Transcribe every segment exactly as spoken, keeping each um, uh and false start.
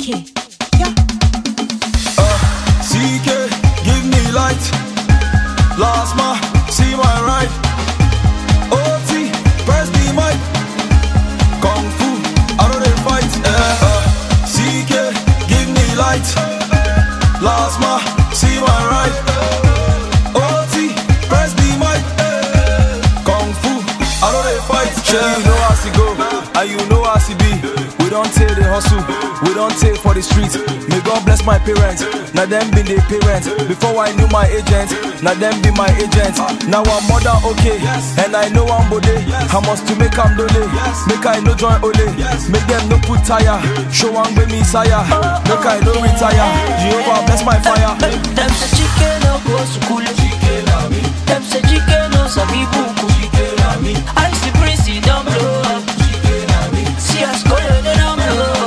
K. Yeah. Uh, C K, give me light. Last ma, see my right. O T, press the mic. Kung Fu, I know they fight. Uh, uh, C K, give me light. Last ma, see my right. O T, press the mic. Kung Fu, I know they fight. Yeah, you know how she go, and you know how she be. We don't take the hustle, we don't take for the streets. May God bless my parents, now them be the parents. Before I knew my agent, now them be my agent. Now I'm more than okay, and I know I'm bode. I must to make am dole, make I no join ole. Make them no put tire, show one with me sire. Make I no retire, Jehovah bless my fire. Them say chicken no go school, them say chicken no sabi buku. I see Prince don't blow, see us go they don't blow.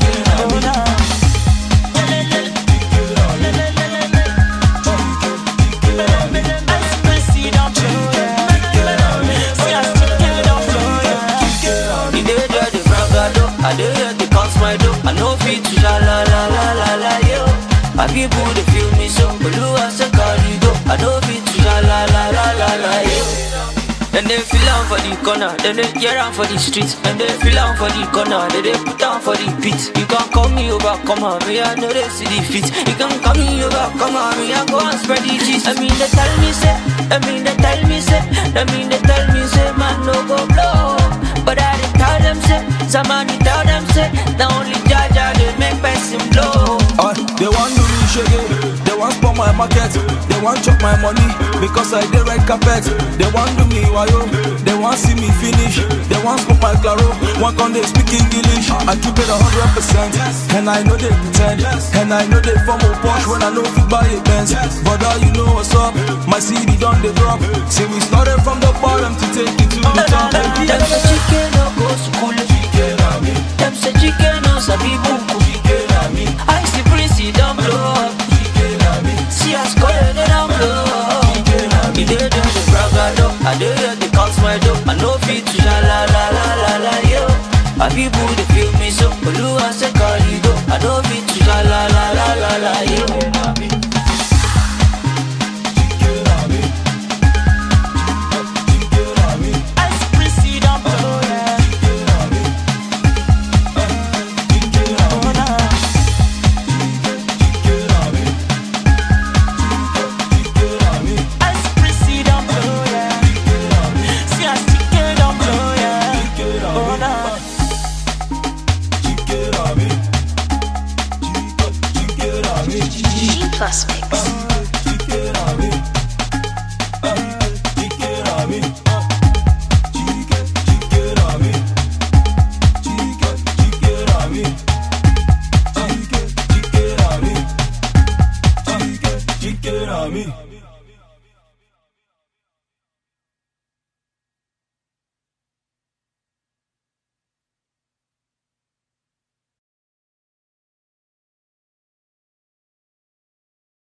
I do hear the counts my dough. I know fit to la la la la la la yo. I people they feel me so, but you are so carry go. I know fit to la la la la la la yo. Then they feel on for the corner, then they hear on for the streets. Then they feel on for the corner, then they put down for the pit. You can call me over, come on, me I know they see the fit. You can call me over, come on, me I go and spread the cheese. I mean they tell me say, I mean they tell me say, I mean they tell me say, man no go blow. But I didn't tell them say, somebody tell them say, the only judge they make person blow. Uh, they want to me shaggy, they want spoil my market, they want chop my money because I did red carpet. They want do me wayo, they want see me finish, they want smoke my claro. One con they speak English, I keep it a hundred percent, and I know they pretend, and I know they form a punch when I know if you buy a Benz. But uh, you know what's up, my C D done the drop. See we started from the bottom to take it to the top. Them say chicken